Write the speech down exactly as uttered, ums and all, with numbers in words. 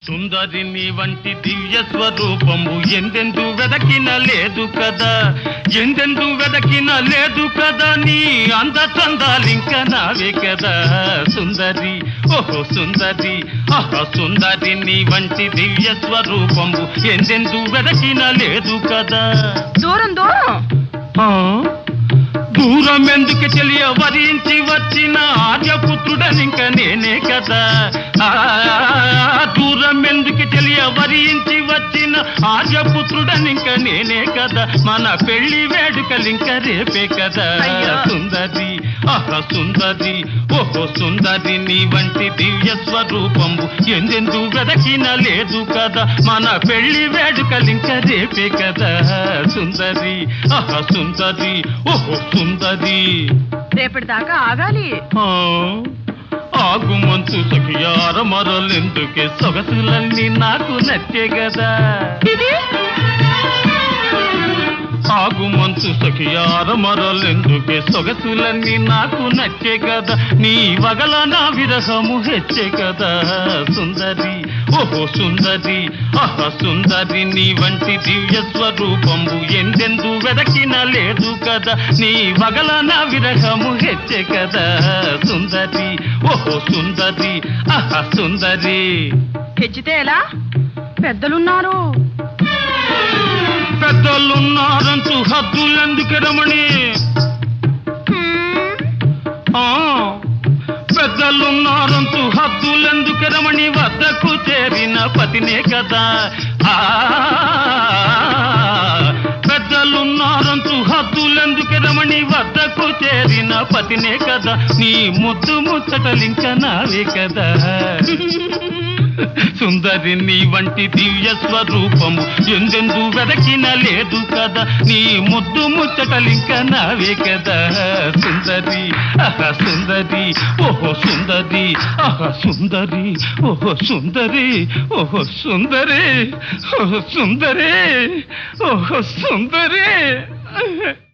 సుందరిని వంటి దివ్య స్వరూపము ఎందెందు వెదకిన లేదు కదా, ఎందెందు వెదకిన లేదు కదా, నీ అంద చందాలింక నావే కదా సుందరి, ఓహో సుందరి, ఆహా సుందరిని వంటి దివ్య స్వరూపము ఎందెందు వెదకిన లేదు కదా. దూరం దూరం దూరం ఎందుకు తెలియ వరించి వచ్చిన ఆర్యపుత్రుడనింక నేనే కదా, దూరం ఎందుకు తెలియ వరించి వచ్చిన ఆర్యపుత్రుడనింక నేనే కదా, మన పెళ్లి వేడుకలింక రేపే కదా సుందరి, ఆహా సుందరి, ఓహో సుందరి, నీ వంటి దివ్య స్వరూపము ఎందెందు వెదకిన లేదు కదా, మన పెళ్లి వేడుకలింక రేపే కదా సుందరి, ఆహా సుందరి, ఓహో సుందరి. రేపటి దాకా ఆగాలి. ఆగు మంచు సఖియార మరలెందుకే, సొగసులన్నీ నాకు నచ్చే కదా. ఆగు మంచు సఖియార మరలెందుకే, సొగసులన్నీ నాకు నచ్చే కదా, నీ వగల నా విరహము హెచ్చే కదా సుందరి, ఓహో సుందరి, ఆహా సుందరి, నీ వంటి దివ్య స్వరూపము ఎందెందు వెదకిన లేదు కదా, నీ వగల నా విరహము హెచ్చే కదా సుందరి, ఓహో సుందరి, ఆహా సుందరి. హెచ్చితే ఎలా? పెద్దలున్నారు. పెద్దలున్నారంటూ హద్దులెందుకు రమణి, పెద్దలున్నారంటూ హద్దులెందుకు రమణి, వద్దకు చేరిన పతినే కదా, పెద్దలున్నారంటూ హద్దులెందుకు రమణి, వద్దకు చేరిన పతినే కదా, నీ ముద్దు ముచ్చటలింక నావే కదా సుందరి, నీ వంటి దివ్య స్వరూపము ఎందెందు వెదకిన లేదు కదా, నీ ముద్దు ముచ్చటలింక నావే కదా సుందరి, ఆహా సుందరి, ఓహో సుందరి, ఆహా సుందరి, ఓహో సుందరి, ఓహో సుందరి, ఓహో సుందరి, ఓహో సుందరి.